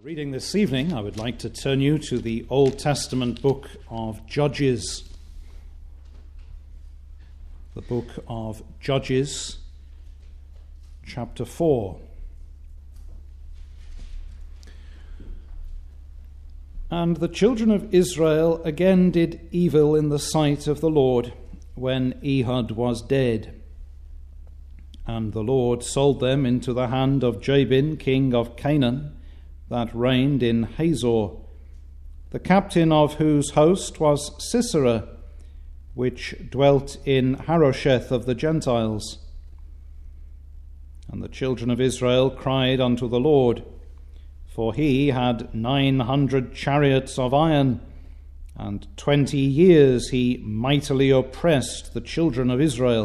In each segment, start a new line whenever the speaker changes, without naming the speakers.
Reading this evening, I would like to turn you to the Old Testament book of Judges. The book of Judges, chapter 4. And the children of Israel again did evil in the sight of the Lord when Ehud was dead. And the Lord sold them into the hand of Jabin, king of Canaan, that reigned in Hazor, the captain of whose host was Sisera, which dwelt in Harosheth of the Gentiles. And the children of Israel cried unto the Lord, for he had 900 chariots of iron, and 20 years he mightily oppressed the children of Israel.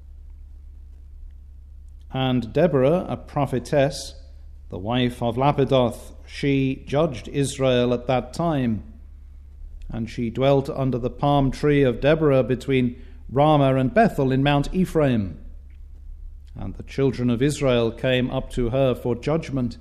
And Deborah, a prophetess, the wife of Lapidoth, she judged Israel at that time. And she dwelt under the palm tree of Deborah between Ramah and Bethel in Mount Ephraim. And the children of Israel came up to her for judgment.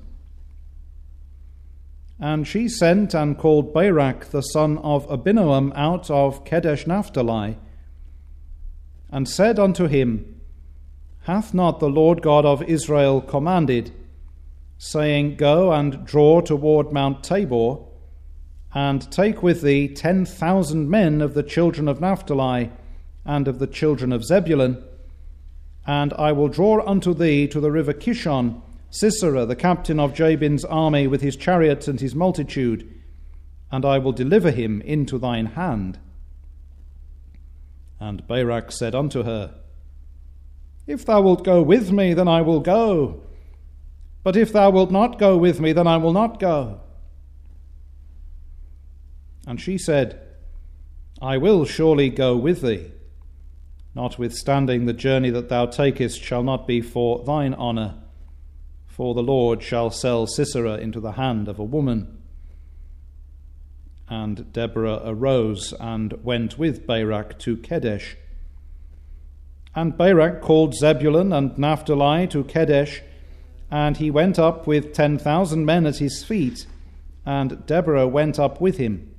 And she sent and called Barak the son of Abinoam out of Kedesh Naphtali, and said unto him, Hath not the Lord God of Israel commanded, saying, Go and draw toward Mount Tabor, and take with thee 10,000 men of the children of Naphtali and of the children of Zebulun, and I will draw unto thee to the river Kishon Sisera, the captain of Jabin's army, with his chariots and his multitude, and I will deliver him into thine hand. And Barak said unto her, If thou wilt go with me, then I will go. But if thou wilt not go with me, then I will not go. And she said, I will surely go with thee, notwithstanding the journey that thou takest shall not be for thine honour, for the Lord shall sell Sisera into the hand of a woman. And Deborah arose and went with Barak to Kedesh. And Barak called Zebulun and Naphtali to Kedesh, and he went up with 10,000 men at his feet, and Deborah went up with him.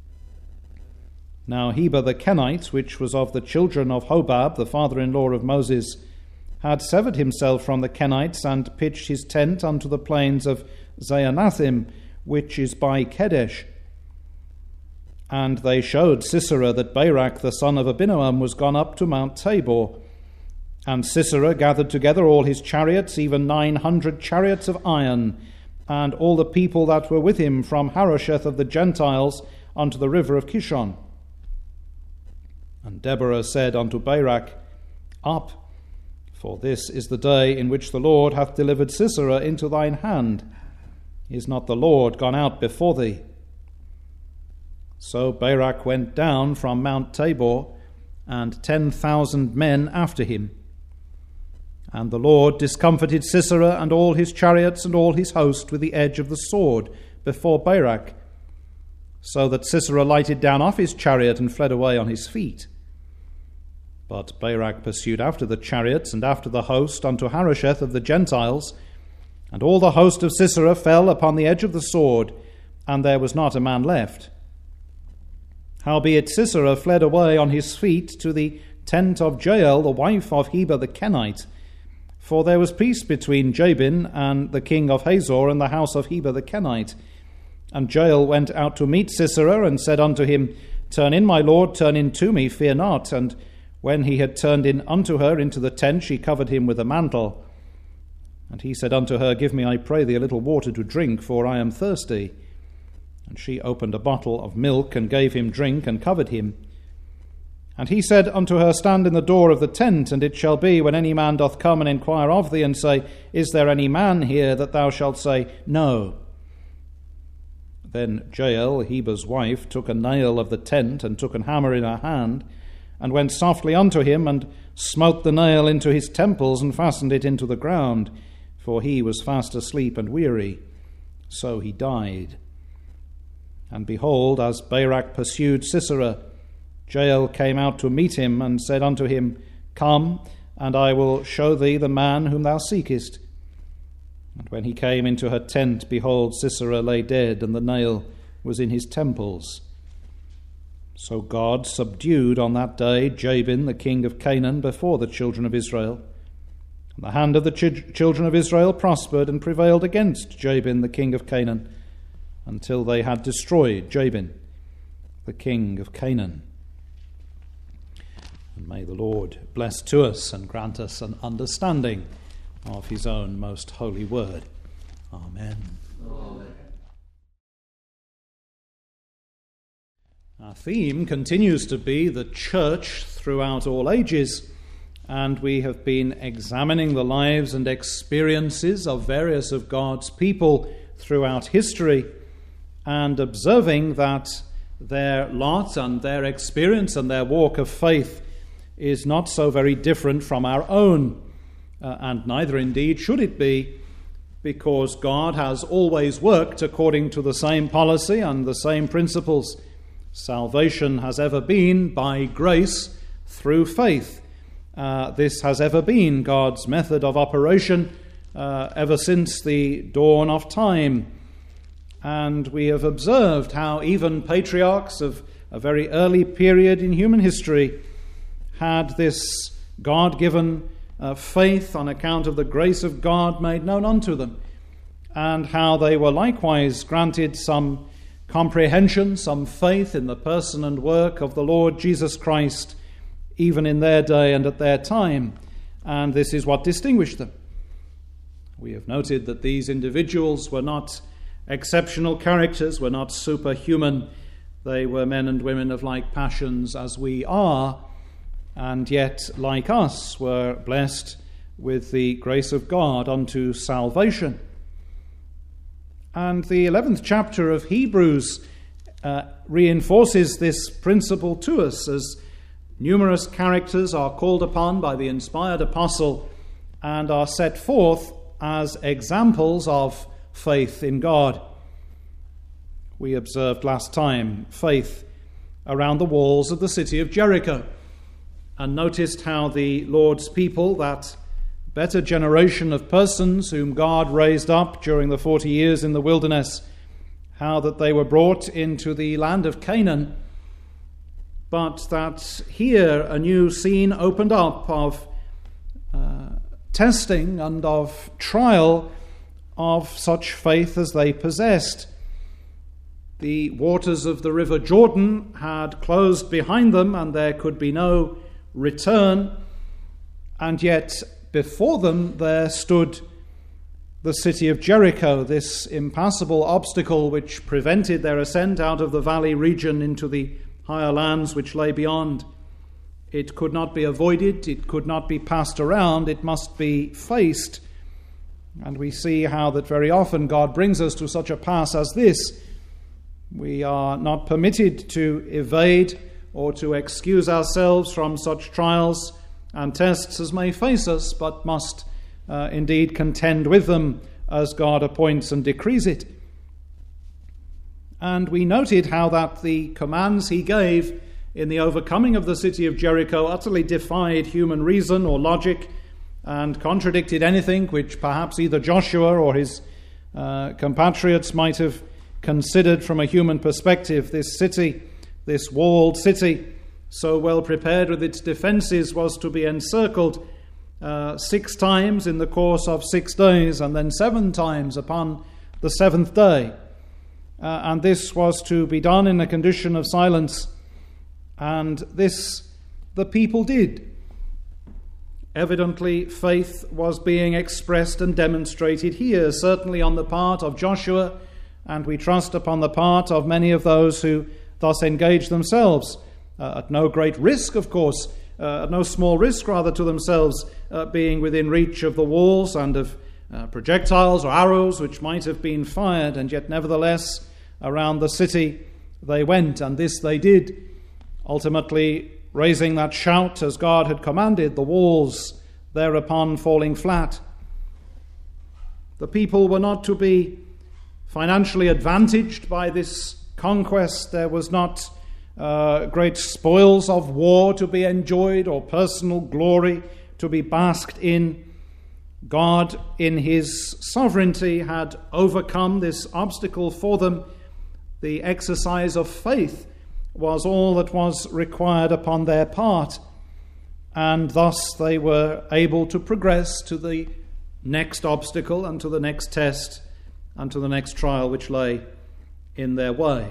Now Heber the Kenite, which was of the children of Hobab, the father-in-law of Moses, had severed himself from the Kenites, and pitched his tent unto the plains of Zaanathim, which is by Kedesh. And they showed Sisera that Barak the son of Abinoam was gone up to Mount Tabor. And Sisera gathered together all his chariots, even 900 chariots of iron, and all the people that were with him from Harosheth of the Gentiles unto the river of Kishon. And Deborah said unto Barak, Up, for this is the day in which the Lord hath delivered Sisera into thine hand. Is not the Lord gone out before thee? So Barak went down from Mount Tabor, and 10,000 men after him. And the Lord discomfited Sisera and all his chariots and all his host with the edge of the sword before Barak, so that Sisera lighted down off his chariot and fled away on his feet. But Barak pursued after the chariots and after the host unto Harosheth of the Gentiles, and all the host of Sisera fell upon the edge of the sword, and there was not a man left. Howbeit Sisera fled away on his feet to the tent of Jael, the wife of Heber the Kenite, for there was peace between Jabin and the king of Hazor and the house of Heber the Kenite. And Jael went out to meet Sisera, and said unto him, Turn in, my lord, turn in to me, fear not. And when he had turned in unto her into the tent, she covered him with a mantle. And he said unto her, Give me, I pray thee, a little water to drink, for I am thirsty. And she opened a bottle of milk, and gave him drink, and covered him. And he said unto her, Stand in the door of the tent, and it shall be, when any man doth come and inquire of thee, and say, Is there any man here? That thou shalt say, No. Then Jael, Heber's wife, took a nail of the tent, and took an hammer in her hand, and went softly unto him, and smote the nail into his temples, and fastened it into the ground, for he was fast asleep and weary. So he died. And behold, as Barak pursued Sisera, Jael came out to meet him, and said unto him, Come, and I will show thee the man whom thou seekest. And when he came into her tent, behold, Sisera lay dead, and the nail was in his temples. So God subdued on that day Jabin, the king of Canaan, before the children of Israel. And the hand of the children of Israel prospered and prevailed against Jabin, the king of Canaan, until they had destroyed Jabin, the king of Canaan. And may the Lord bless to us and grant us an understanding of his own most holy word. Amen.
Amen.
Our theme continues to be the church throughout all ages, and we have been examining the lives and experiences of various of God's people throughout history and observing that their lot and their experience and their walk of faith is not so very different from our own. And neither indeed should it be, because God has always worked according to the same policy and the same principles. Salvation has ever been by grace through faith. This has ever been God's method of operation ever since the dawn of time. And we have observed how even patriarchs of a very early period in human history had this God-given faith on account of the grace of God made known unto them, and how they were likewise granted some comprehension, some faith in the person and work of the Lord Jesus Christ, even in their day and at their time, and this is what distinguished them. We have noted that these individuals were not exceptional characters, were not superhuman. They were men and women of like passions as we are, and yet, like us, were blessed with the grace of God unto salvation. And the 11th chapter of Hebrews reinforces this principle to us, as numerous characters are called upon by the inspired apostle and are set forth as examples of faith in God. We observed last time faith around the walls of the city of Jericho, and noticed how the Lord's people, that better generation of persons whom God raised up during the 40 years in the wilderness, how that they were brought into the land of Canaan, but that here a new scene opened up of testing and of trial of such faith as they possessed. The waters of the river Jordan had closed behind them, and there could be no return, and yet before them there stood the city of Jericho, this impassable obstacle which prevented their ascent out of the valley region into the higher lands which lay beyond. It could not be avoided, it could not be passed around, it must be faced. And we see how that very often God brings us to such a pass as this. We are not permitted to evade or to excuse ourselves from such trials and tests as may face us, but must indeed contend with them as God appoints and decrees it. And we noted how that the commands he gave in the overcoming of the city of Jericho utterly defied human reason or logic and contradicted anything which perhaps either Joshua or his compatriots might have considered from a human perspective. This city, this walled city, so well prepared with its defences, was to be encircled 6 times in the course of 6 days, and then 7 times upon the 7th day. And this was to be done in a condition of silence. And this the people did. Evidently, faith was being expressed and demonstrated here, certainly on the part of Joshua, and we trust upon the part of many of those who thus engage themselves, at no great risk, of course, at no small risk, rather, to themselves, being within reach of the walls and of projectiles or arrows which might have been fired, and yet nevertheless around the city they went, and this they did, ultimately raising that shout as God had commanded, the walls thereupon falling flat. The people were not to be financially advantaged by this conquest. There was not great spoils of war to be enjoyed or personal glory to be basked in. God, in his sovereignty, had overcome this obstacle for them. The exercise of faith was all that was required upon their part, and thus they were able to progress to the next obstacle and to the next test and to the next trial which lay in their way.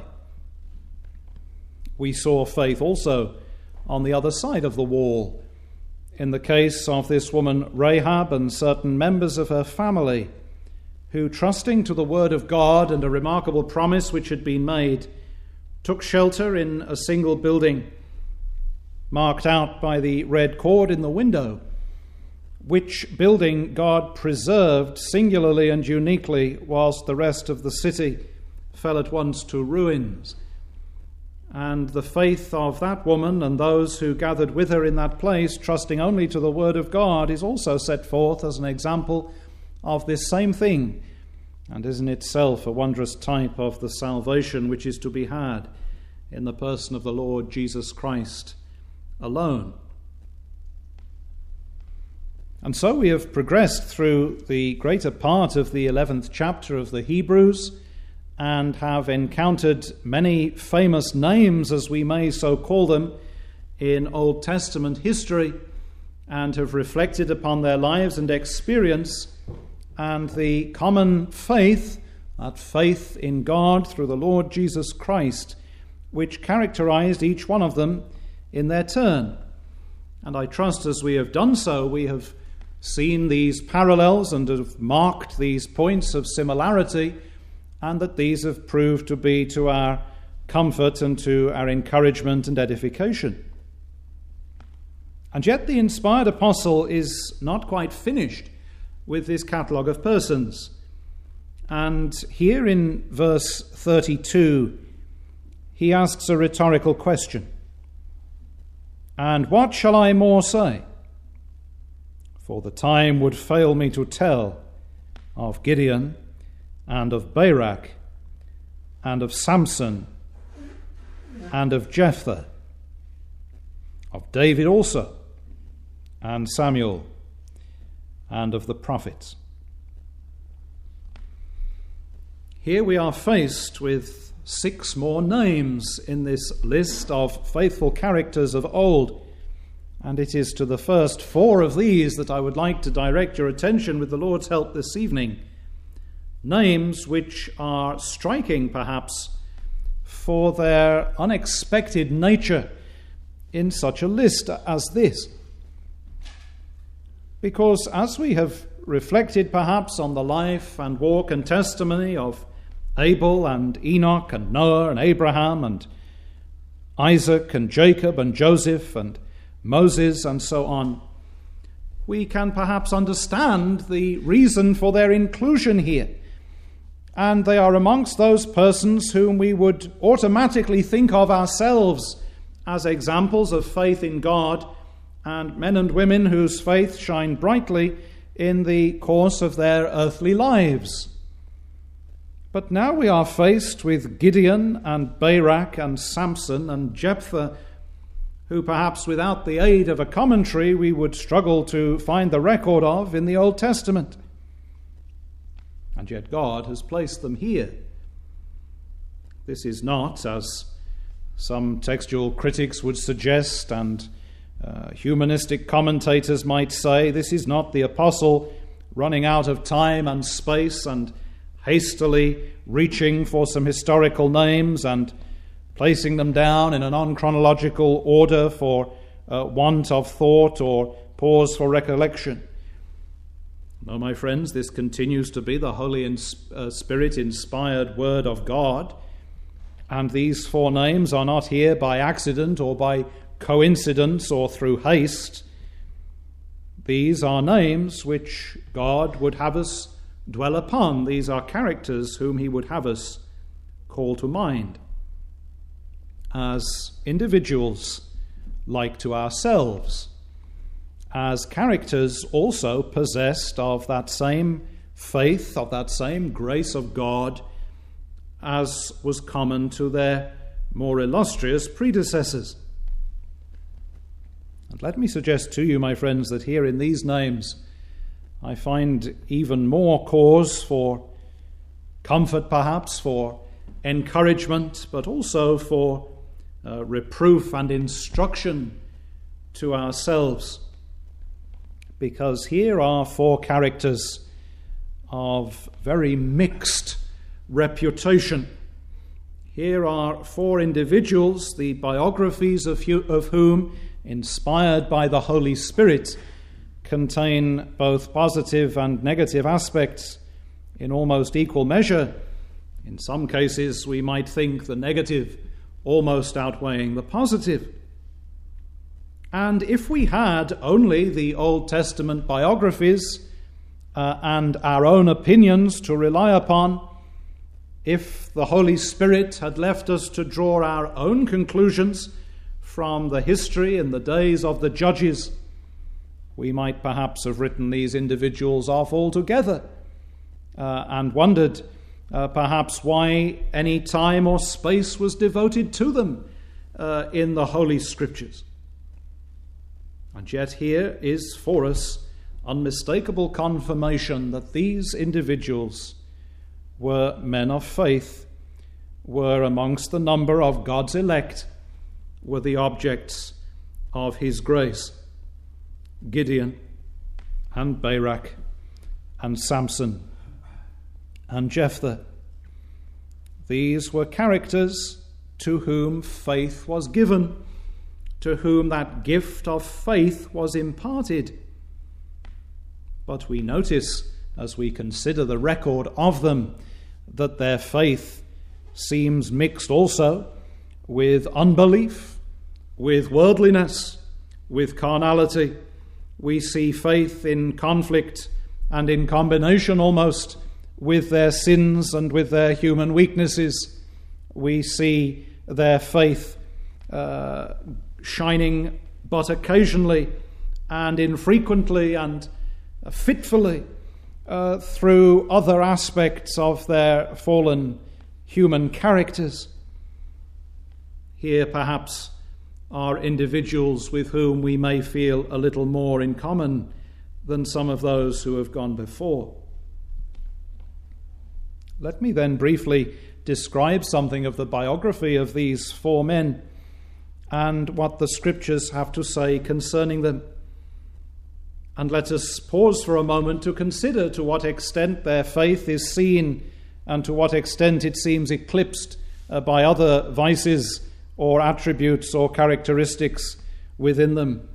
We saw faith also on the other side of the wall, in the case of this woman Rahab and certain members of her family, who, trusting to the word of God and a remarkable promise which had been made, took shelter in a single building marked out by the red cord in the window, which building God preserved singularly and uniquely, whilst the rest of the city fell at once to ruins. And the faith of that woman and those who gathered with her in that place, trusting only to the word of God, is also set forth as an example of this same thing, and is in itself a wondrous type of the salvation which is to be had in the person of the Lord Jesus Christ alone. And so we have progressed through the greater part of the 11th chapter of the Hebrews, and have encountered many famous names, as we may so call them, in Old Testament history, and have reflected upon their lives and experience, and the common faith, that faith in God through the Lord Jesus Christ, which characterized each one of them in their turn. And I trust as we have done so, we have seen these parallels and have marked these points of similarity, and that these have proved to be to our comfort and to our encouragement and edification. And yet the inspired apostle is not quite finished with this catalogue of persons. And here in verse 32, he asks a rhetorical question. And what shall I more say? For the time would fail me to tell of Gideon, and of Barak, and of Samson, and of Jephthah, of David also, and Samuel, and of the prophets. Here we are faced with 6 more names in this list of faithful characters of old, and it is to the first 4 of these that I would like to direct your attention with the Lord's help this evening. Names which are striking, perhaps, for their unexpected nature in such a list as this. Because as we have reflected perhaps on the life and walk and testimony of Abel and Enoch and Noah and Abraham and Isaac and Jacob and Joseph and Moses and so on, we can perhaps understand the reason for their inclusion here. And they are amongst those persons whom we would automatically think of ourselves as examples of faith in God, and men and women whose faith shine brightly in the course of their earthly lives. But now we are faced with Gideon and Barak and Samson and Jephthah, who perhaps without the aid of a commentary we would struggle to find the record of in the Old Testament. And yet God has placed them here. This is not, as some textual critics would suggest and humanistic commentators might say, this is not the apostle running out of time and space and hastily reaching for some historical names and placing them down in a non-chronological order for want of thought or pause for recollection. No, my friends, this continues to be the Holy Spirit-inspired Word of God, and these 4 names are not here by accident or by coincidence or through haste. These are names which God would have us dwell upon. These are characters whom he would have us call to mind as individuals like to ourselves, as characters also possessed of that same faith, of that same grace of God, as was common to their more illustrious predecessors. And let me suggest to you, my friends, that here in these names I find even more cause for comfort, perhaps, for encouragement, but also for reproof and instruction to ourselves. Because here are four characters of very mixed reputation. Here are four individuals, the biographies of whom, inspired by the Holy Spirit, contain both positive and negative aspects in almost equal measure. In some cases, we might think the negative almost outweighing the positive. And if we had only the Old Testament biographies and our own opinions to rely upon, if the Holy Spirit had left us to draw our own conclusions from the history in the days of the judges, we might perhaps have written these individuals off altogether and wondered perhaps why any time or space was devoted to them in the Holy Scriptures. And yet here is for us unmistakable confirmation that these individuals were men of faith, were amongst the number of God's elect, were the objects of his grace. Gideon and Barak and Samson and Jephthah. These were characters to whom faith was given, to whom that gift of faith was imparted. But we notice, as we consider the record of them, that their faith seems mixed also with unbelief, with worldliness, with carnality. We see faith in conflict and in combination almost with their sins and with their human weaknesses. We see their faith shining but occasionally and infrequently and fitfully through other aspects of their fallen human characters. Here perhaps are individuals with whom we may feel a little more in common than some of those who have gone before. Let me then briefly describe something of the biography of these four men and what the Scriptures have to say concerning them. And let us pause for a moment to consider to what extent their faith is seen and to what extent it seems eclipsed by other vices or attributes or characteristics within them.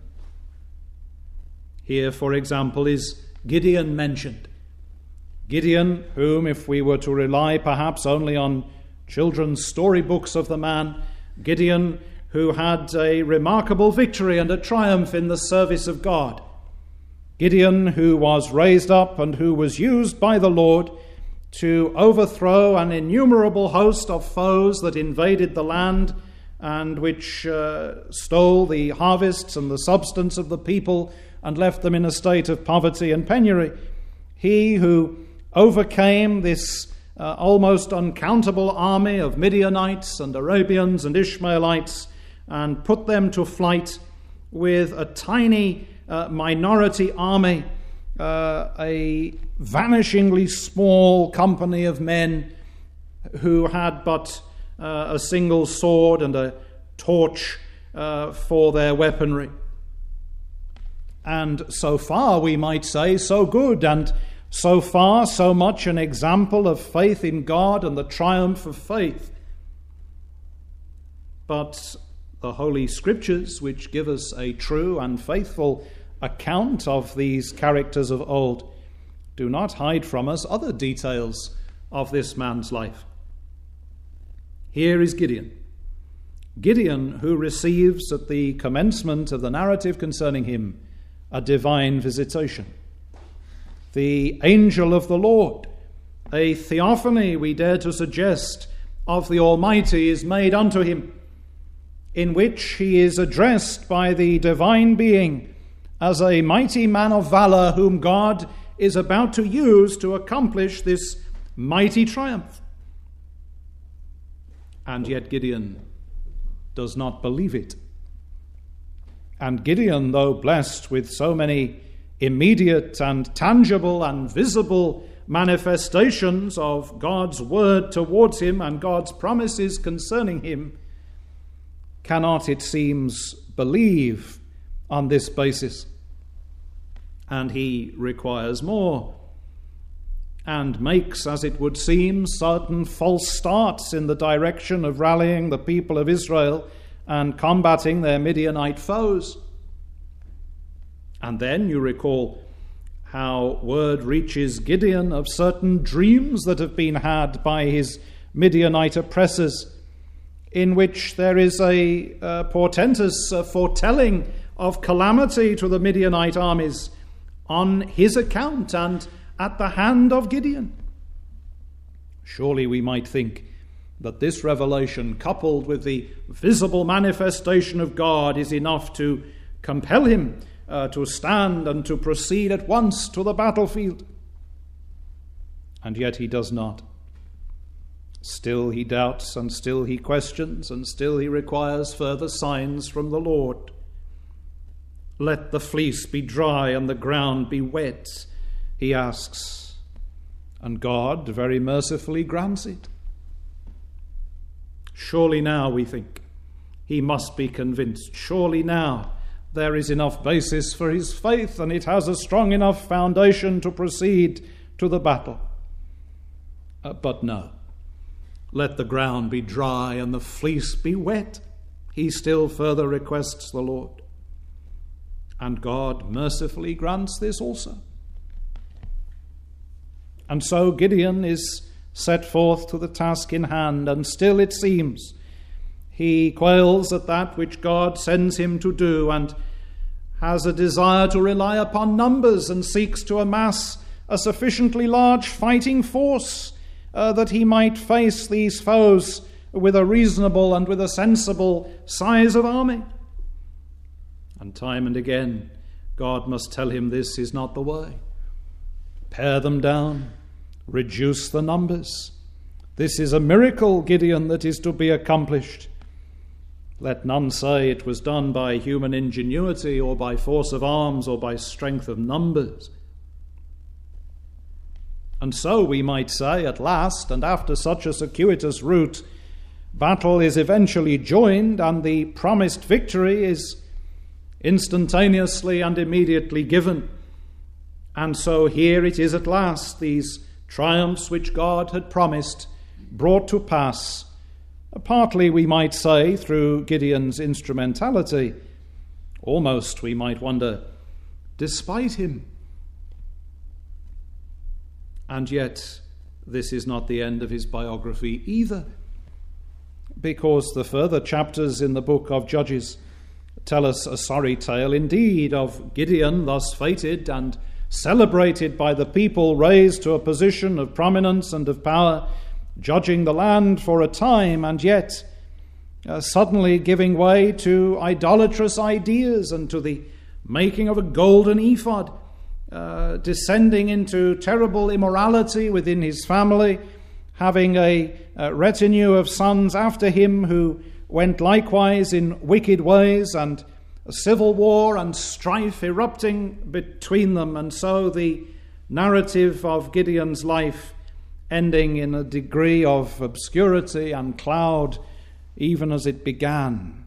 Here, for example, is Gideon mentioned. Gideon, whom, if we were to rely perhaps only on children's storybooks of the man, Gideon, who had a remarkable victory and a triumph in the service of God. Gideon, who was raised up and who was used by the Lord to overthrow an innumerable host of foes that invaded the land and which stole the harvests and the substance of the people and left them in a state of poverty and penury. He who overcame this almost uncountable army of Midianites and Arabians and Ishmaelites and put them to flight with a tiny minority army, a vanishingly small company of men who had but a single sword and a torch for their weaponry. And so far, we might say, so good, and so far, so much an example of faith in God and the triumph of faith. But the Holy Scriptures, which give us a true and faithful account of these characters of old, do not hide from us other details of this man's life. Here is Gideon. Gideon, who receives at the commencement of the narrative concerning him a divine visitation. The angel of the Lord, a theophany, we dare to suggest, of the Almighty is made unto him, in which he is addressed by the divine being as a mighty man of valor whom God is about to use to accomplish this mighty triumph. And yet Gideon does not believe it. And Gideon, though blessed with so many immediate and tangible and visible manifestations of God's word towards him and God's promises concerning him, cannot, it seems, believe on this basis. And he requires more, and makes, as it would seem, certain false starts in the direction of rallying the people of Israel and combating their Midianite foes. And then you recall how word reaches Gideon of certain dreams that have been had by his Midianite oppressors, in which there is a portentous foretelling of calamity to the Midianite armies on his account and at the hand of Gideon. Surely we might think that this revelation, coupled with the visible manifestation of God, is enough to compel him to stand and to proceed at once to the battlefield. And yet he does not. Still he doubts, and still he questions, and still he requires further signs from the Lord. Let the fleece be dry and the ground be wet, he asks, and God very mercifully grants it. Surely now, we think, he must be convinced. Surely now there is enough basis for his faith, and it has a strong enough foundation to proceed to the battle. But no, let the ground be dry and the fleece be wet, he still further requests the Lord. And God mercifully grants this also. And so Gideon is set forth to the task in hand, and still it seems he quails at that which God sends him to do, and has a desire to rely upon numbers, and seeks to amass a sufficiently large fighting force that he might face these foes with a reasonable and with a sensible size of army. And time and again, God must tell him this is not the way. Pare them down, reduce the numbers. This is a miracle, Gideon, that is to be accomplished. Let none say it was done by human ingenuity or by force of arms or by strength of numbers. And so we might say, at last, and after such a circuitous route, battle is eventually joined, and the promised victory is instantaneously and immediately given. And so here it is at last, these triumphs which God had promised, brought to pass, partly, we might say, through Gideon's instrumentality, almost, we might wonder, despite him. And yet, this is not the end of his biography either, because the further chapters in the book of Judges tell us a sorry tale indeed of Gideon, thus fated and celebrated by the people, raised to a position of prominence and of power, judging the land for a time, and yet suddenly giving way to idolatrous ideas and to the making of a golden ephod, descending into terrible immorality within his family, having a retinue of sons after him who went likewise in wicked ways, and a civil war and strife erupting between them. And so the narrative of Gideon's life ending in a degree of obscurity and cloud, even as it began.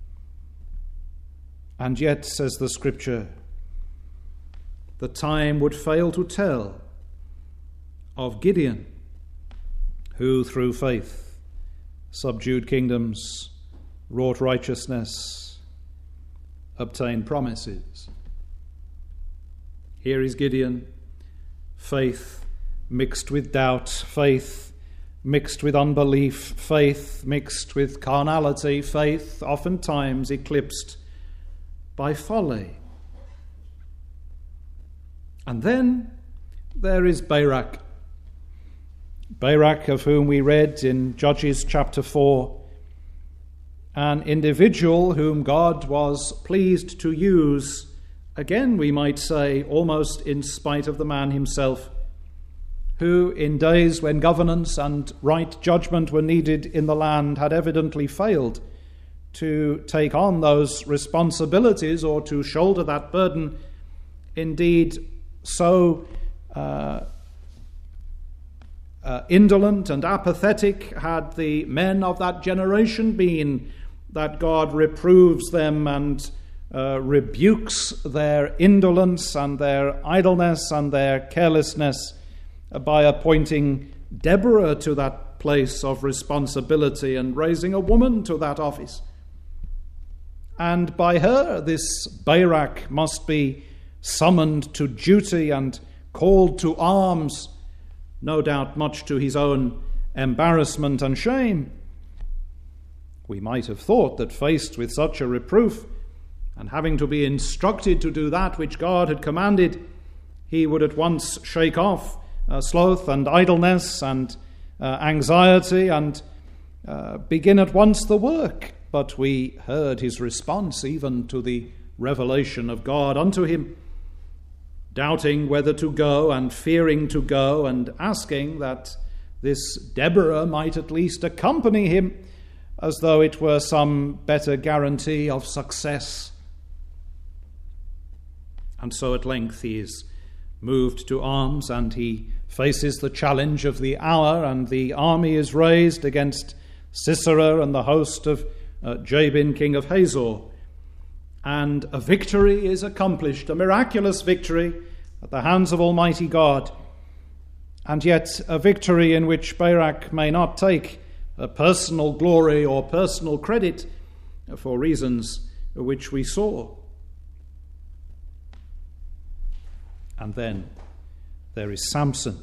And yet, says the Scripture, the time would fail to tell of Gideon, who through faith subdued kingdoms, wrought righteousness, obtained promises. Here is Gideon, faith mixed with doubt, faith mixed with unbelief, faith mixed with carnality, faith oftentimes eclipsed by folly. And then there is Barak, of whom we read in Judges chapter 4, an individual whom God was pleased to use, again we might say, almost in spite of the man himself, who in days when governance and right judgment were needed in the land had evidently failed to take on those responsibilities or to shoulder that burden indeed so indolent and apathetic had the men of that generation been, that God reproves them and rebukes their indolence and their idleness and their carelessness by appointing Deborah to that place of responsibility and raising a woman to that office. And by her, this Barak must be summoned to duty and called to arms, no doubt much to his own embarrassment and shame. We might have thought that faced with such a reproof and having to be instructed to do that which God had commanded, he would at once shake off sloth and idleness and anxiety and begin at once the work. But we heard his response even to the revelation of God unto him, doubting whether to go and fearing to go, and asking that this Deborah might at least accompany him, as though it were some better guarantee of success. And so at length he is moved to arms, and he faces the challenge of the hour, and the army is raised against Sisera and the host of Jabin, king of Hazor. And a victory is accomplished, a miraculous victory at the hands of Almighty God. And yet a victory in which Barak may not take personal glory or personal credit for reasons which we saw. And then there is Samson.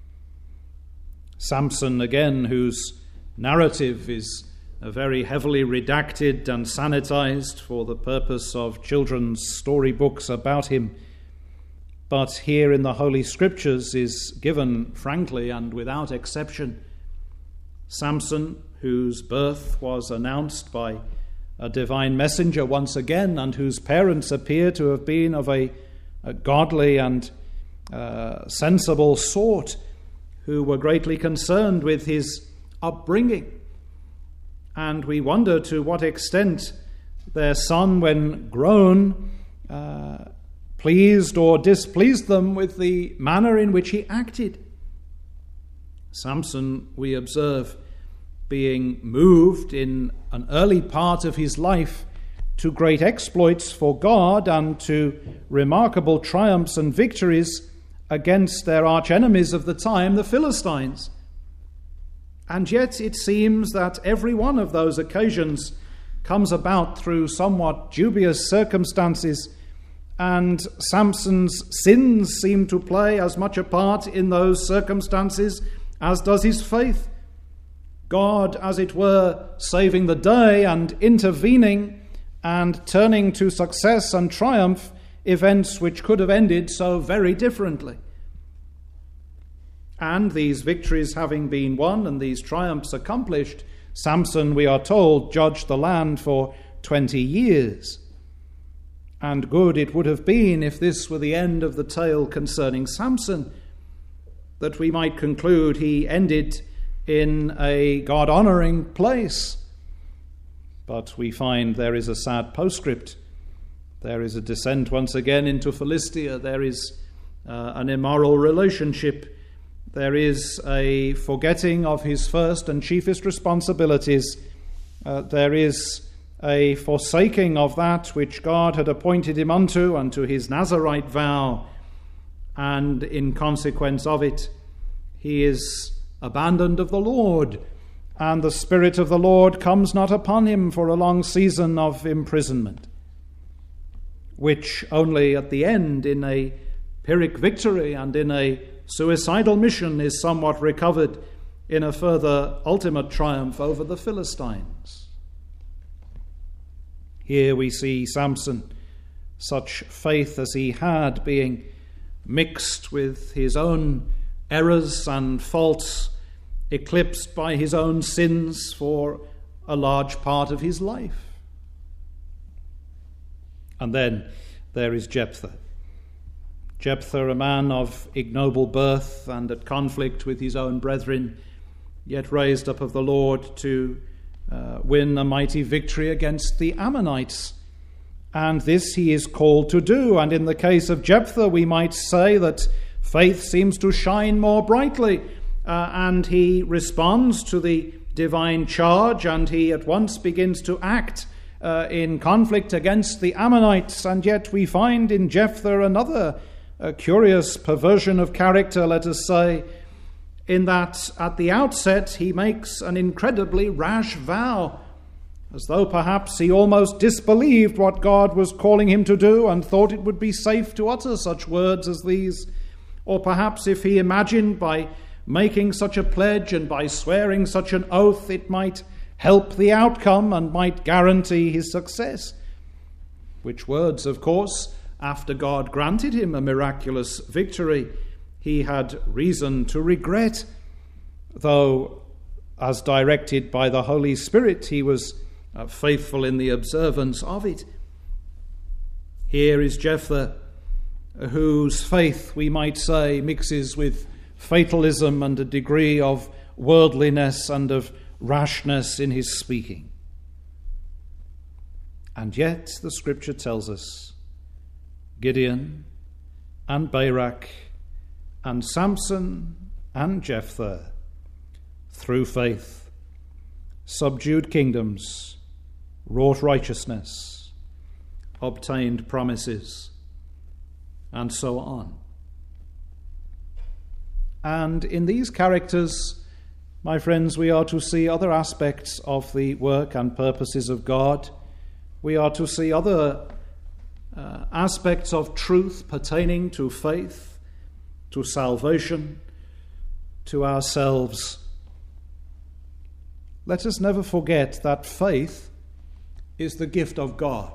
Samson, again, whose narrative is very heavily redacted and sanitized for the purpose of children's storybooks about him, but here in the Holy Scriptures is given frankly and without exception. Samson, whose birth was announced by a divine messenger once again, and whose parents appear to have been of a godly and sensible sort, who were greatly concerned with his upbringing. And we wonder to what extent their son, when grown, pleased or displeased them with the manner in which he acted. Samson, we observe, being moved in an early part of his life to great exploits for God and to remarkable triumphs and victories against their arch-enemies of the time, the Philistines. And yet it seems that every one of those occasions comes about through somewhat dubious circumstances, and Samson's sins seem to play as much a part in those circumstances as does his faith. God, as it were, saving the day and intervening and turning to success and triumph events which could have ended so very differently. And these victories having been won and these triumphs accomplished, Samson, we are told, judged the land for 20 years. And good it would have been if this were the end of the tale concerning Samson, that we might conclude he ended in a God-honoring place. But we find there is a sad postscript. There is a descent once again into Philistia. There is an immoral relationship. There is a forgetting of his first and chiefest responsibilities. There is a forsaking of that which God had appointed him unto his Nazarite vow. And in consequence of it, he is abandoned of the Lord, and the Spirit of the Lord comes not upon him for a long season of imprisonment, which only at the end, in a Pyrrhic victory and in a suicidal mission, is somewhat recovered in a further ultimate triumph over the Philistines. Here we see Samson, such faith as he had, being mixed with his own errors and faults, eclipsed by his own sins for a large part of his life. And then there is Jephthah. Jephthah, a man of ignoble birth and at conflict with his own brethren, yet raised up of the Lord to win a mighty victory against the Ammonites. And this he is called to do. And in the case of Jephthah, we might say that faith seems to shine more brightly, and he responds to the divine charge, and he at once begins to act in conflict against the Ammonites. And yet we find in Jephthah another curious perversion of character, let us say, in that at the outset he makes an incredibly rash vow, as though perhaps he almost disbelieved what God was calling him to do and thought it would be safe to utter such words as these. Or perhaps if he imagined by making such a pledge and by swearing such an oath it might help the outcome and might guarantee his success. Which words, of course, after God granted him a miraculous victory, he had reason to regret, though as directed by the Holy Spirit he was faithful in the observance of it. Here is Jephthah, whose faith, we might say, mixes with fatalism and a degree of worldliness and of rashness in his speaking. And yet the scripture tells us Gideon and Barak and Samson and Jephthah, through faith, subdued kingdoms, wrought righteousness, obtained promises, and so on. And in these characters, my friends, we are to see other aspects of the work and purposes of God. We are to see other aspects of truth pertaining to faith, to salvation, to ourselves. Let us never forget that faith is the gift of God.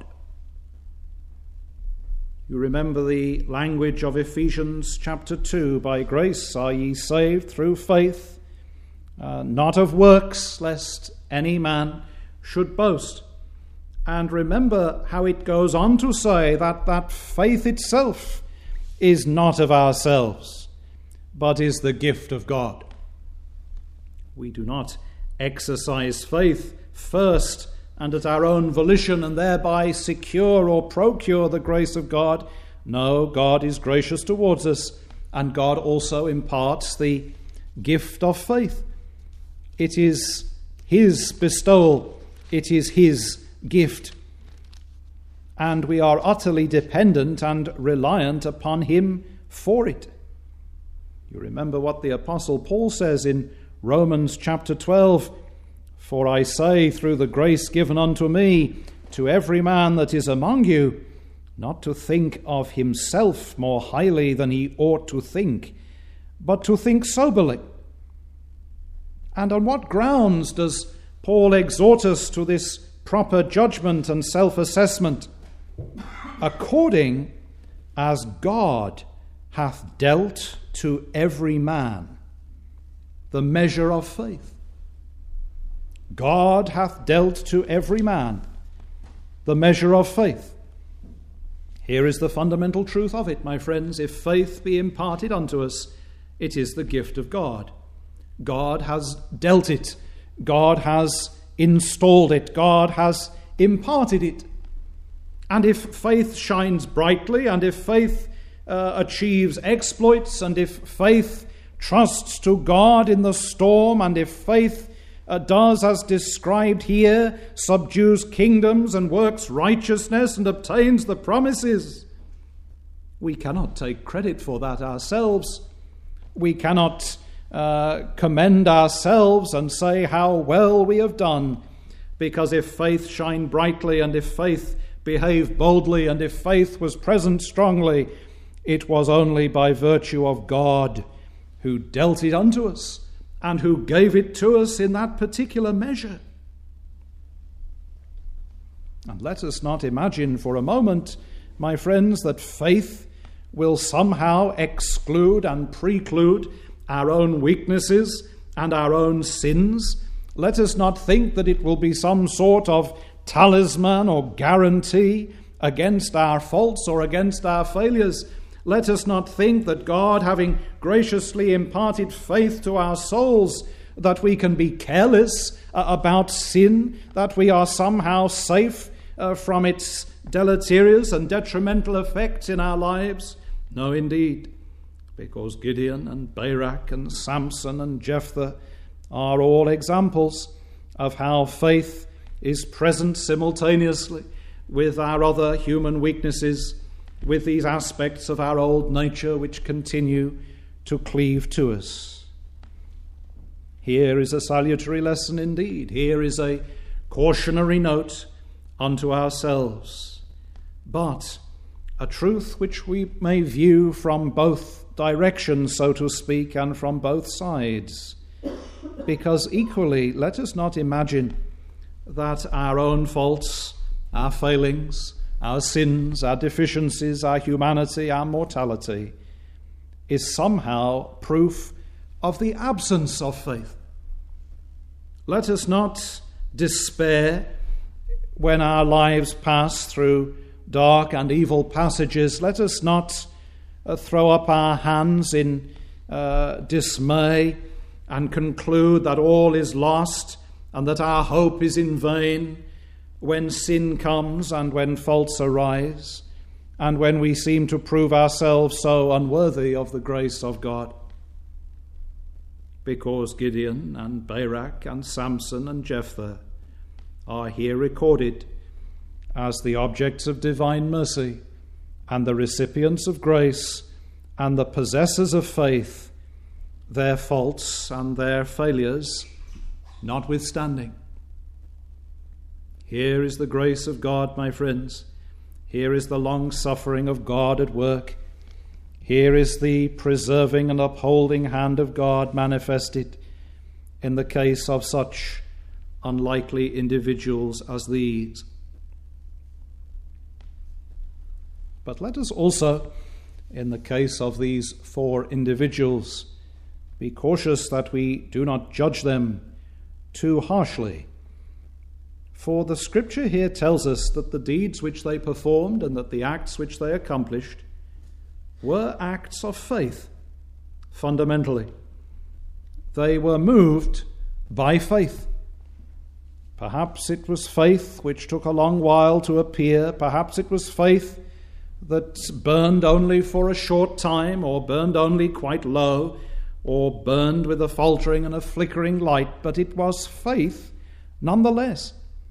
You remember the language of Ephesians chapter 2, by grace are ye saved through faith, not of works, lest any man should boast. And remember how it goes on to say that faith itself is not of ourselves, but is the gift of God. We do not exercise faith first and at our own volition and thereby secure or procure the grace of God. No, God is gracious towards us, and God also imparts the gift of faith. It is his bestowal, it is his gift, and we are utterly dependent and reliant upon him for it. You remember what the Apostle Paul says in Romans chapter 12, "For I say, through the grace given unto me, to every man that is among you, not to think of himself more highly than he ought to think, but to think soberly." And on what grounds does Paul exhort us to this proper judgment and self-assessment? According as God hath dealt to every man the measure of faith. God hath dealt to every man the measure of faith. Here is the fundamental truth of it, my friends. If faith be imparted unto us, it is the gift of God. God has dealt it. God has installed it. God has imparted it. And if faith shines brightly, and if faith achieves exploits, and if faith trusts to God in the storm, and if faith does, as described here, subdues kingdoms and works righteousness and obtains the promises, we cannot take credit for that ourselves. We cannot commend ourselves and say how well we have done, because if faith shined brightly, and if faith behaved boldly, and if faith was present strongly, it was only by virtue of God who dealt it unto us and who gave it to us in that particular measure. And let us not imagine for a moment, my friends, that faith will somehow exclude and preclude our own weaknesses and our own sins. Let us not think that it will be some sort of talisman or guarantee against our faults or against our failures. Let us not think that God, having graciously imparted faith to our souls, that we can be careless about sin, that we are somehow safe from its deleterious and detrimental effects in our lives? No, indeed, because Gideon and Barak and Samson and Jephthah are all examples of how faith is present simultaneously with our other human weaknesses, with these aspects of our old nature which continue to cleave to us. Here is a salutary lesson indeed. Here is a cautionary note unto ourselves, but a truth which we may view from both directions, so to speak, and from both sides. Because equally, let us not imagine that our own faults, our failings, our sins, our deficiencies, our humanity, our mortality is somehow proof of the absence of faith. Let us not despair when our lives pass through dark and evil passages. Let us not throw up our hands in dismay and conclude that all is lost and that our hope is in vain when sin comes and when faults arise and when we seem to prove ourselves so unworthy of the grace of God. Because Gideon and Barak and Samson and Jephthah are here recorded as the objects of divine mercy and the recipients of grace and the possessors of faith, their faults and their failures notwithstanding. Here is the grace of God, my friends. Here is the long-suffering of God at work. Here is the preserving and upholding hand of God manifested in the case of such unlikely individuals as these. But let us also, in the case of these four individuals, be cautious that we do not judge them too harshly. For the Scripture here tells us that the deeds which they performed and that the acts which they accomplished were acts of faith, fundamentally. They were moved by faith. Perhaps it was faith which took a long while to appear. Perhaps it was faith that burned only for a short time, or burned only quite low, or burned with a faltering and a flickering light. But it was faith nonetheless.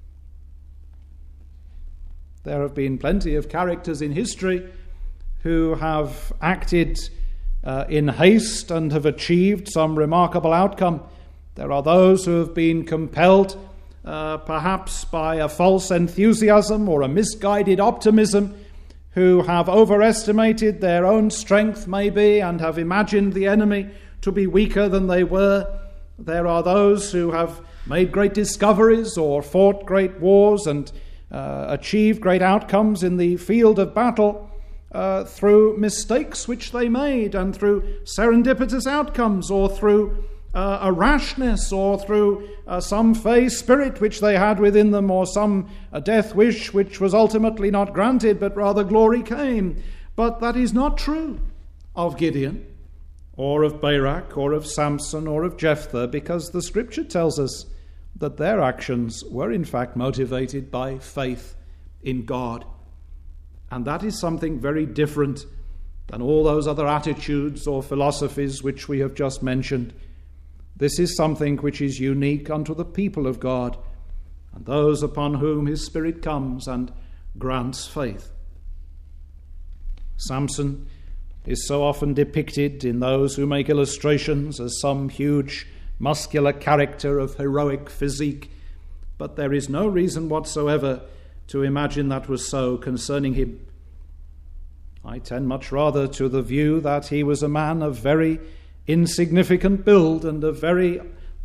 There have been plenty of characters in history who have acted in haste and have achieved some remarkable outcome. There are those who have been compelled, perhaps by a false enthusiasm or a misguided optimism, who have overestimated their own strength, maybe, and have imagined the enemy to be weaker than they were. There are those who have made great discoveries or fought great wars and achieved great outcomes in the field of battle through mistakes which they made and through serendipitous outcomes, or through a rashness, or through some fey spirit which they had within them, or some death wish which was ultimately not granted, but rather glory came. But that is not true of Gideon, or of Barak, or of Samson, or of Jephthah, because the Scripture tells us that their actions were in fact motivated by faith in God. And that is something very different than all those other attitudes or philosophies which we have just mentioned. This is something which is unique unto the people of God and those upon whom His Spirit comes and grants faith. Samson is so often depicted in those who make illustrations as some huge muscular character of heroic physique, but there is no reason whatsoever to imagine that was so concerning him. I tend much rather to the view that he was a man of very insignificant build and of very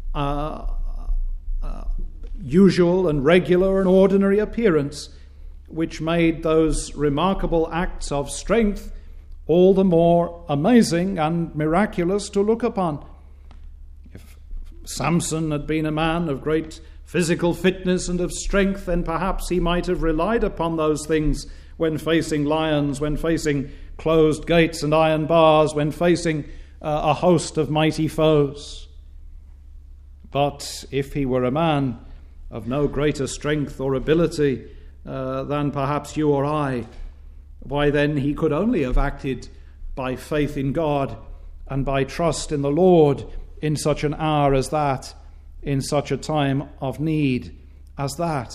usual and regular and ordinary appearance, which made those remarkable acts of strength all the more amazing and miraculous to look upon. If Samson had been a man of great physical fitness and of strength, then perhaps he might have relied upon those things when facing lions, when facing closed gates and iron bars, when facing a host of mighty foes. But if he were a man of no greater strength or ability than perhaps you or I, why then he could only have acted by faith in God and by trust in the Lord in such an hour as that, in such a time of need as that.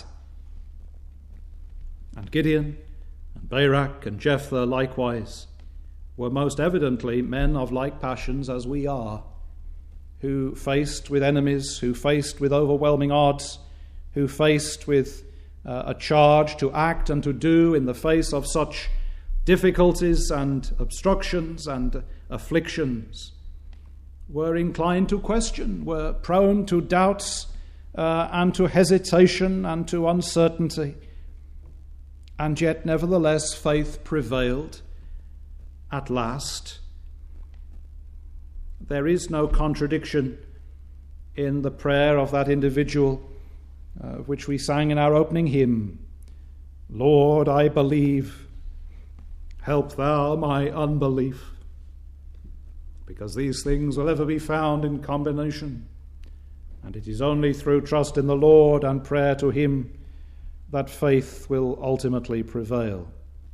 And Gideon and Barak and Jephthah likewise were most evidently men of like passions as we are, who faced with enemies, who faced with overwhelming odds, who faced with a charge to act and to do in the face of such difficulties and obstructions and afflictions, were inclined to question, were prone to doubts and to hesitation and to uncertainty. And yet, nevertheless, faith prevailed at last. There is no contradiction in the prayer of that individual, which we sang in our opening hymn. Lord, I believe, help thou my unbelief. Because these things will ever be found in combination. And it is only through trust in the Lord and prayer to him that faith will ultimately prevail.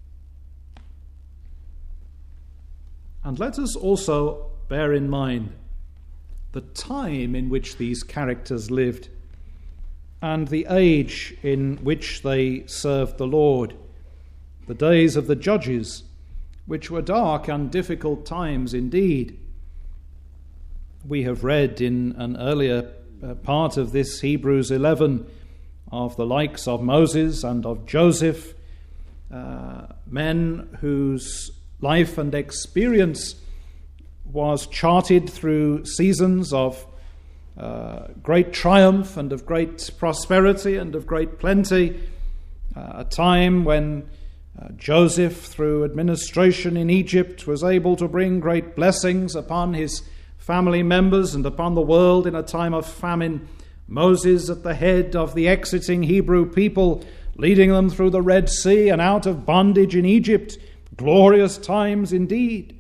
And let us also bear in mind the time in which these characters lived and the age in which they served the Lord, the days of the judges, which were dark and difficult times indeed. We have read in an earlier part of this Hebrews 11 of the likes of Moses and of Joseph, men whose life and experience was charted through seasons of great triumph and of great prosperity and of great plenty, a time when Joseph, through administration in Egypt, was able to bring great blessings upon his family members and upon the world in a time of famine. Moses at the head of the exiting Hebrew people, leading them through the Red Sea and out of bondage in Egypt. Glorious times indeed.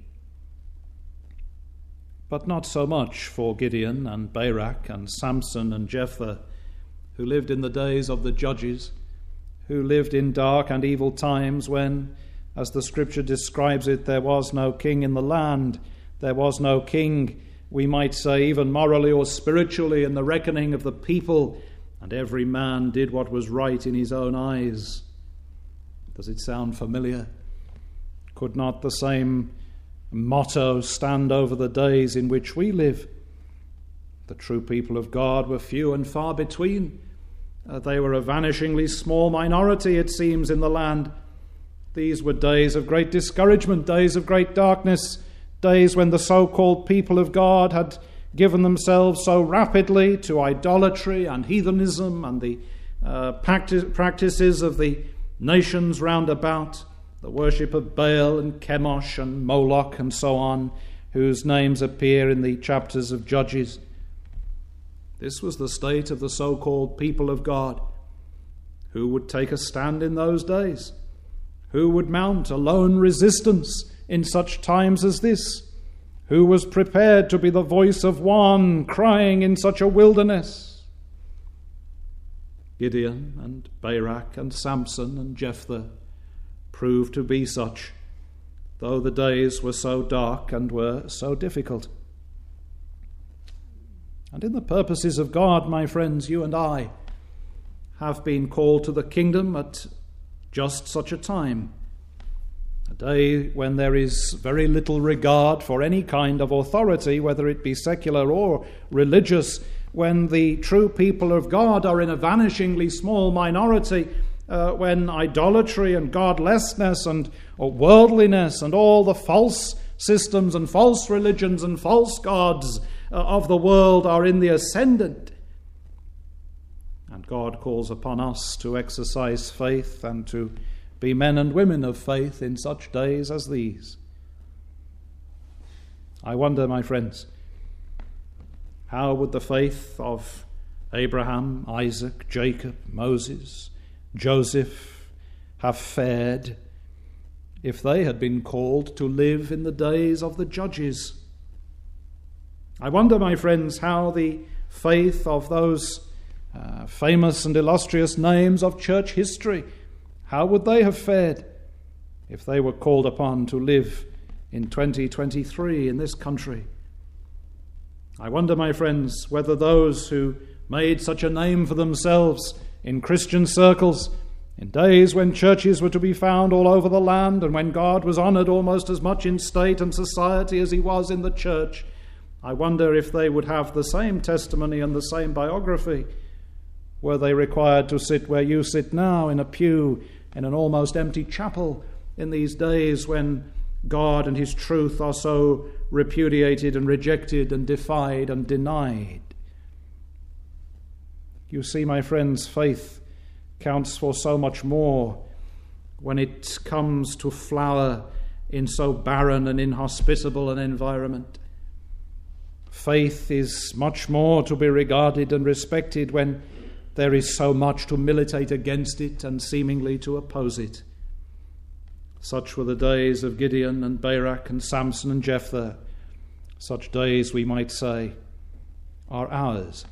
But not so much for Gideon and Barak and Samson and Jephthah, who lived in the days of the judges, who lived in dark and evil times when, as the scripture describes it, there was no king in the land. There was no king, we might say, even morally or spiritually, in the reckoning of the people, and every man did what was right in his own eyes. Does it sound familiar? Could not the same motto stand over the days in which we live? The true people of God were few and far between. They were a vanishingly small minority, it seems, in the land. These were days of great discouragement, days of great darkness, days when the so-called people of God had given themselves so rapidly to idolatry and heathenism and the practices of the nations round about, the worship of Baal and Chemosh and Moloch and so on, whose names appear in the chapters of Judges. This was the state of the so-called people of God. Who would take a stand in those days? Who would mount a lone resistance in such times as this? Who was prepared to be the voice of one crying in such a wilderness? Gideon and Barak and Samson and Jephthah proved to be such, though the days were so dark and were so difficult. And in the purposes of God, my friends, you and I have been called to the kingdom at just such a time, a day when there is very little regard for any kind of authority, whether it be secular or religious, when the true people of God are in a vanishingly small minority, when idolatry and godlessness and worldliness and all the false systems and false religions and false gods of the world are in the ascendant. And God calls upon us to exercise faith and to be men and women of faith in such days as these. I wonder, my friends, how would the faith of Abraham, Isaac, Jacob, Moses, Joseph have fared if they had been called to live in the days of the judges? I wonder, my friends, how the faith of those famous and illustrious names of church history How would they have fared if they were called upon to live in 2023 in this country? I wonder, my friends, whether those who made such a name for themselves in Christian circles, in days when churches were to be found all over the land and when God was honoured almost as much in state and society as he was in the church, I wonder if they would have the same testimony and the same biography were they required to sit where you sit now, in a pew in an almost empty chapel, in these days when God and his truth are so repudiated and rejected and defied and denied. You see, my friends, faith counts for so much more when it comes to flower in so barren and inhospitable an environment. Faith is much more to be regarded and respected when there is so much to militate against it and seemingly to oppose it. Such were the days of Gideon and Barak and Samson and Jephthah. Such days, we might say, are ours.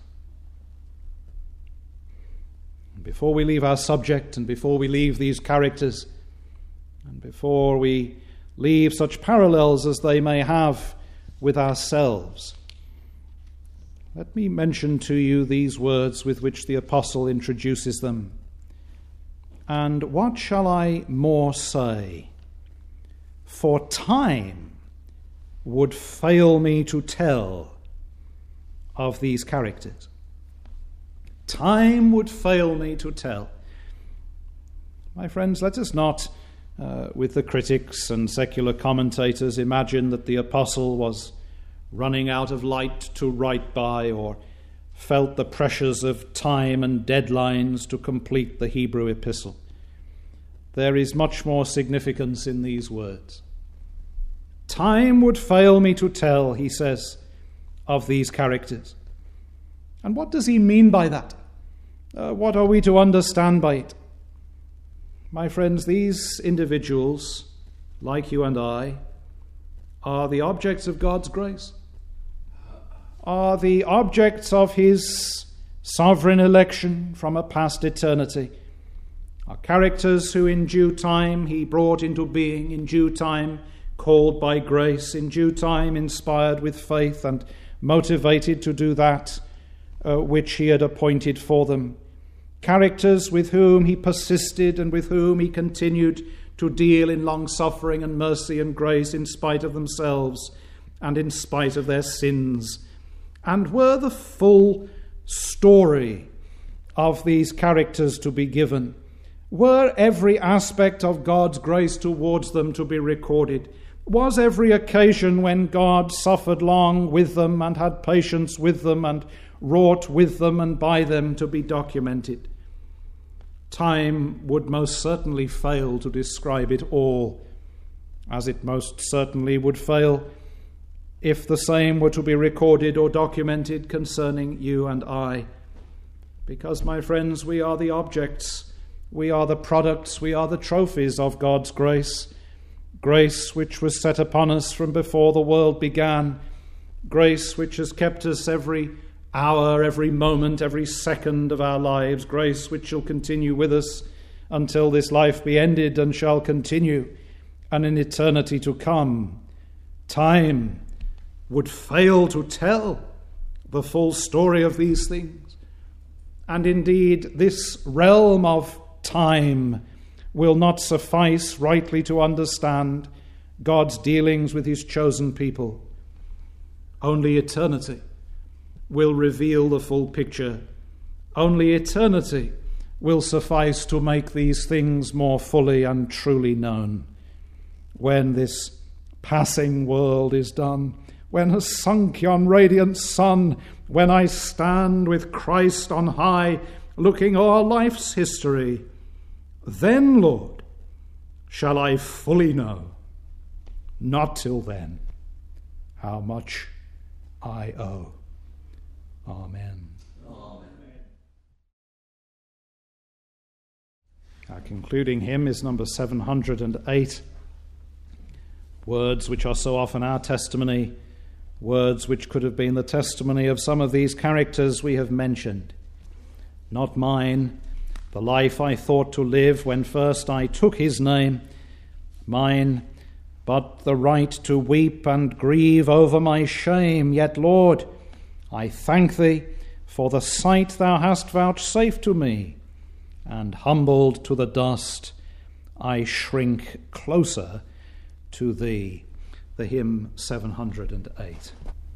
Before we leave our subject, and before we leave these characters, and before we leave such parallels as they may have with ourselves, let me mention to you these words with which the apostle introduces them. And what shall I more say? For time would fail me to tell of these characters. Time would fail me to tell. My friends, let us not, with the critics and secular commentators, imagine that the apostle was running out of light to write by, or felt the pressures of time and deadlines to complete the Hebrew epistle. There is much more significance in these words. Time would fail me to tell, he says, of these characters. And what does he mean by that? What are we to understand by it? My friends, these individuals, like you and I, are the objects of God's grace, are the objects of his sovereign election from a past eternity, are characters who in due time he brought into being, in due time called by grace, in due time inspired with faith and motivated to do that which he had appointed for them. Characters with whom he persisted and with whom he continued to deal in long-suffering and mercy and grace in spite of themselves and in spite of their sins. And were the full story of these characters to be given, were every aspect of God's grace towards them to be recorded, was every occasion when God suffered long with them and had patience with them and wrought with them and by them to be documented, time would most certainly fail to describe it all, as it most certainly would fail if the same were to be recorded or documented concerning you and I. Because, my friends, we are the objects, we are the products, we are the trophies of God's grace. Grace which was set upon us from before the world began. Grace which has kept us every hour, every moment, every second of our lives. Grace which shall continue with us until this life be ended and shall continue, and in eternity to come. Time would fail to tell the full story of these things. And indeed, this realm of time will not suffice rightly to understand God's dealings with his chosen people. Only eternity will reveal the full picture. Only eternity will suffice to make these things more fully and truly known. When this passing world is done, when has sunk yon radiant sun, when I stand with Christ on high, looking o'er life's history, then, Lord, shall I fully know, not till then, how much I owe. Amen. Amen. Our concluding hymn is number 708. Words which are so often our testimony, words which could have been the testimony of some of these characters we have mentioned. Not mine, the life I thought to live when first I took his name, mine but the right to weep and grieve over my shame. Yet, Lord, I thank thee for the sight thou hast vouchsafed to me, and humbled to the dust, I shrink closer to thee. The hymn 708.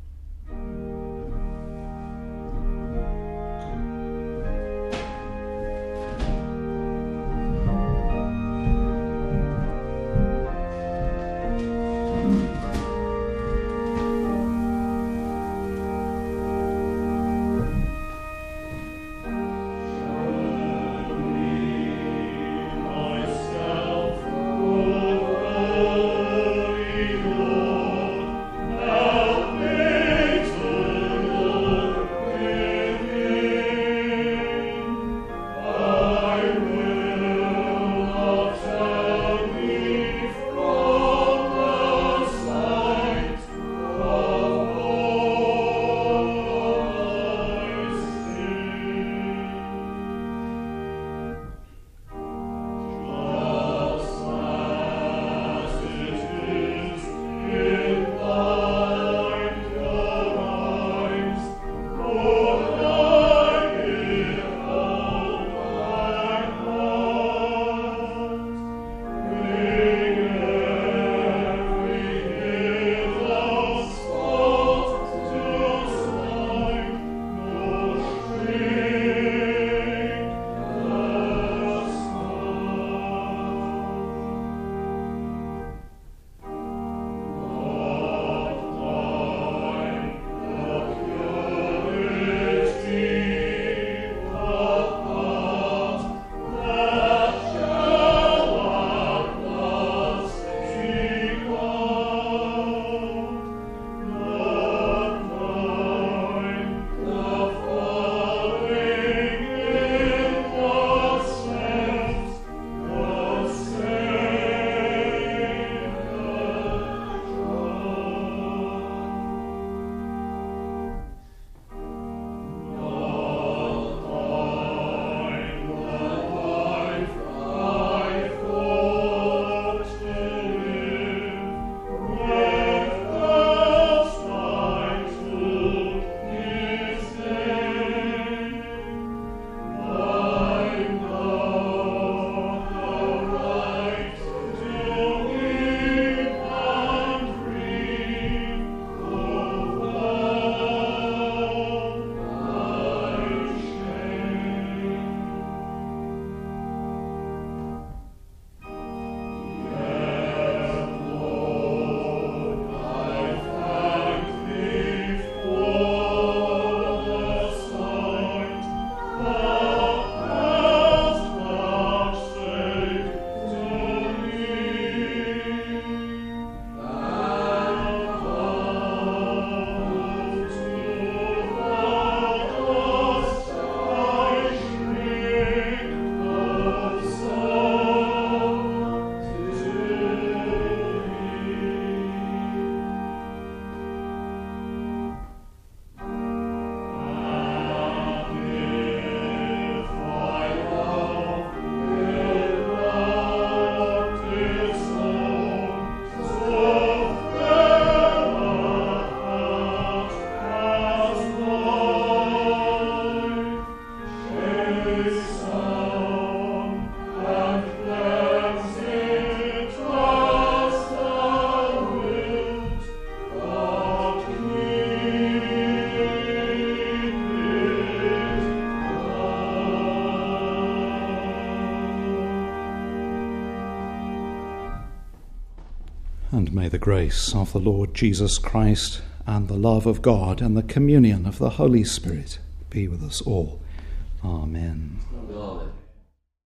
And may the grace of the Lord Jesus Christ and the love of God and the communion of the Holy Spirit be with us all. Amen.
Amen.